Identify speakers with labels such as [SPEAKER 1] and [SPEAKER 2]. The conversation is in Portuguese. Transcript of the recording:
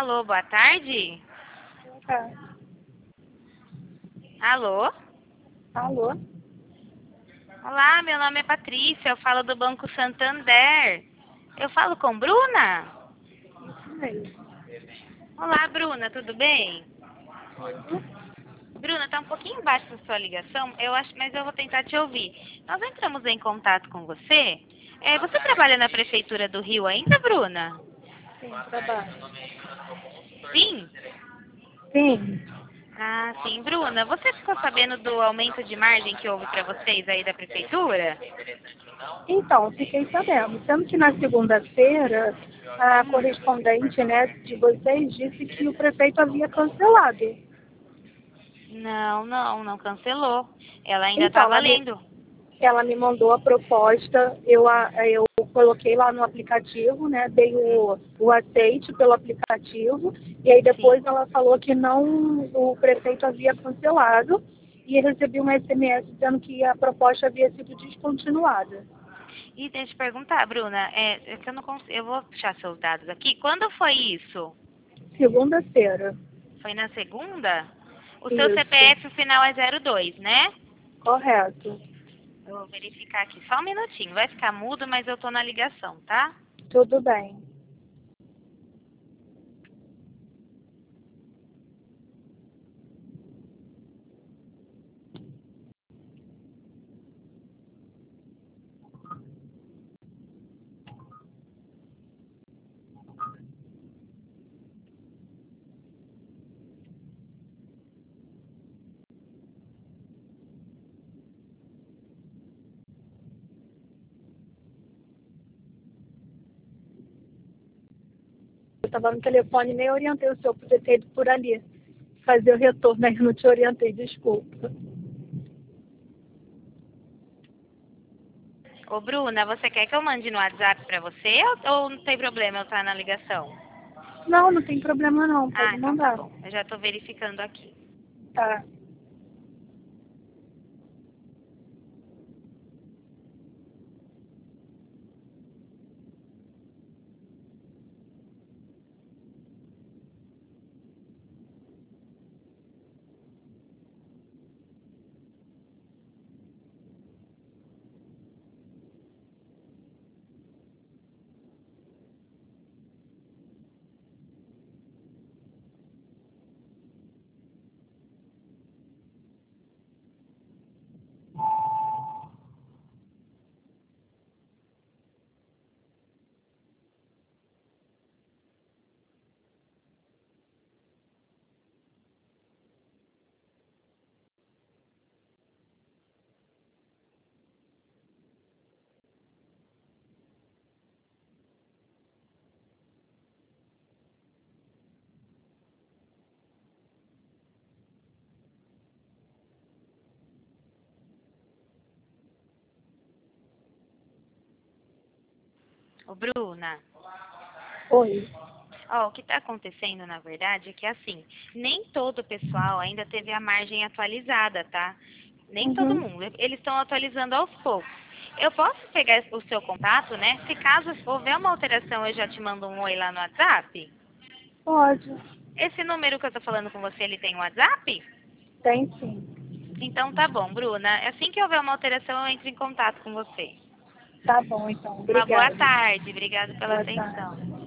[SPEAKER 1] Alô, boa tarde?
[SPEAKER 2] Tá.
[SPEAKER 1] Alô?
[SPEAKER 2] Alô?
[SPEAKER 1] Olá, meu nome é Patrícia, eu falo do Banco Santander. Eu falo com Bruna?
[SPEAKER 2] Isso mesmo.
[SPEAKER 1] Olá, Bruna, tudo bem? Bruna, tá um pouquinho baixo a sua ligação, eu acho, mas eu vou tentar te ouvir. Nós entramos em contato com você. Você trabalha na Prefeitura do Rio ainda, Bruna?
[SPEAKER 2] Sim, trabalho.
[SPEAKER 1] Sim?
[SPEAKER 2] Sim.
[SPEAKER 1] Ah, sim. Bruna, você ficou sabendo do aumento de margem que houve para vocês aí da Prefeitura?
[SPEAKER 2] Então, fiquei sabendo. Sendo que na segunda-feira, a correspondente, né, de vocês disse que o prefeito havia cancelado.
[SPEAKER 1] Não cancelou. Ela ainda
[SPEAKER 2] Então,
[SPEAKER 1] está valendo.
[SPEAKER 2] ela me mandou a proposta, eu coloquei lá no aplicativo, né, dei o aceite pelo aplicativo, e aí depois
[SPEAKER 1] Sim.
[SPEAKER 2] ela falou que não, o prefeito havia cancelado, e eu recebi um SMS dizendo que a proposta havia sido descontinuada.
[SPEAKER 1] E deixa eu te perguntar, Bruna, é que eu não consigo, eu vou puxar seus dados aqui. Quando foi isso?
[SPEAKER 2] Segunda-feira.
[SPEAKER 1] Foi na segunda? O seu
[SPEAKER 2] Isso,
[SPEAKER 1] CPF, o final é 02, né?
[SPEAKER 2] correto.
[SPEAKER 1] Eu vou verificar aqui, só um minutinho. Vai ficar mudo, mas eu tô na ligação, tá?
[SPEAKER 2] Tudo bem. Eu estava no telefone e nem orientei o senhor poder ter ido por ali. Fazer o retorno, aí eu não te orientei, desculpa.
[SPEAKER 1] Ô, Bruna, você quer que eu mande no WhatsApp pra você ou não tem problema eu estar na ligação?
[SPEAKER 2] Não, não tem problema não,
[SPEAKER 1] Ah,
[SPEAKER 2] pode
[SPEAKER 1] então tá
[SPEAKER 2] mandar.
[SPEAKER 1] bom. Eu já tô verificando aqui.
[SPEAKER 2] Tá.
[SPEAKER 1] Ô, Bruna,
[SPEAKER 2] Oi.
[SPEAKER 1] ó, o que está acontecendo, na verdade, é que assim, nem todo o pessoal ainda teve a margem atualizada, tá? Nem todo
[SPEAKER 2] Uhum.
[SPEAKER 1] mundo. Eles estão atualizando aos poucos. Eu posso pegar o seu contato, né? Se caso houver uma alteração, eu já te mando um oi lá no WhatsApp.
[SPEAKER 2] Pode.
[SPEAKER 1] Esse número que eu tô falando com você, ele tem WhatsApp?
[SPEAKER 2] Tem sim.
[SPEAKER 1] Então tá bom, Bruna. Assim que houver uma alteração, eu entro em contato com você.
[SPEAKER 2] Tá bom, então.
[SPEAKER 1] Uma boa
[SPEAKER 2] Obrigada.
[SPEAKER 1] tarde. Obrigada pela
[SPEAKER 2] Boa tarde.
[SPEAKER 1] atenção.